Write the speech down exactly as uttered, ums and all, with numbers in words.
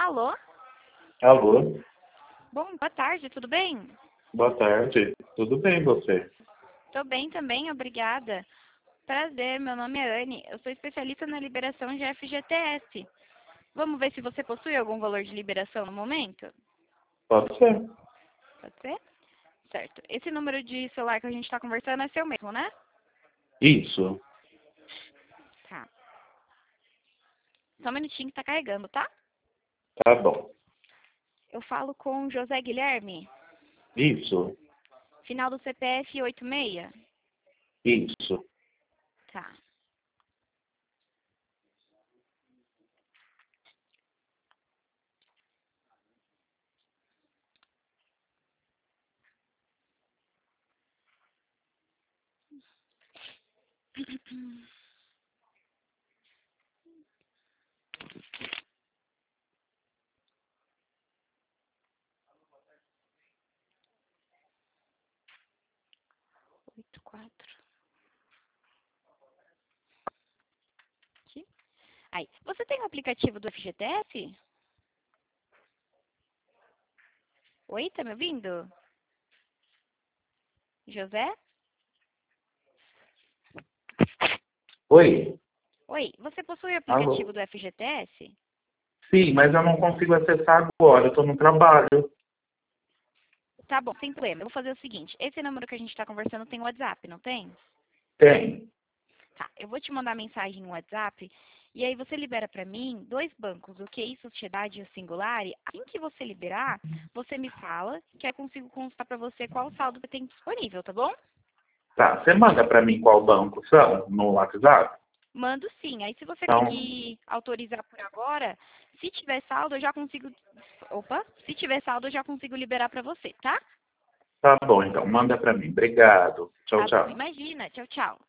Alô? Alô? Bom, boa tarde, tudo bem? Boa tarde. Tudo bem, você? Tô bem também, obrigada. Prazer, meu nome é Anne. Eu sou especialista na liberação de F G T S. Vamos ver se você possui algum valor de liberação no momento? Pode ser. Pode ser? Certo. Esse número de celular que a gente está conversando é seu mesmo, né? Isso. Tá. Só um minutinho que tá carregando, tá? Tá bom. Eu falo com José Guilherme, Isso. final do C P F oitenta e seis. Isso. Tá. Oito, quatro. Aqui. Aí. Você tem o aplicativo do F G T S? Oi, tá me ouvindo? José? Oi? Oi, você possui o aplicativo Alô? do F G T S? Sim, mas eu não consigo acessar agora. Eu tô no trabalho. Tá bom, sem problema. Eu vou fazer o seguinte. Esse número que a gente está conversando tem WhatsApp, não tem? Tem. Tá, eu vou te mandar mensagem no WhatsApp e aí você libera para mim dois bancos, o Q I Sociedade e o Singular. Assim que você liberar, você me fala que aí eu consigo constar para você qual saldo você tem disponível, tá bom? Tá. Você manda pra mim qual banco são no WhatsApp? Mando sim. Aí se você Então, conseguir autorizar por agora, se tiver saldo eu já consigo... Opa! Se tiver saldo eu já consigo liberar para você, tá? tá bom. Então, manda pra mim. Obrigado. Tchau, Tá bom, tchau. imagina. Tchau, tchau.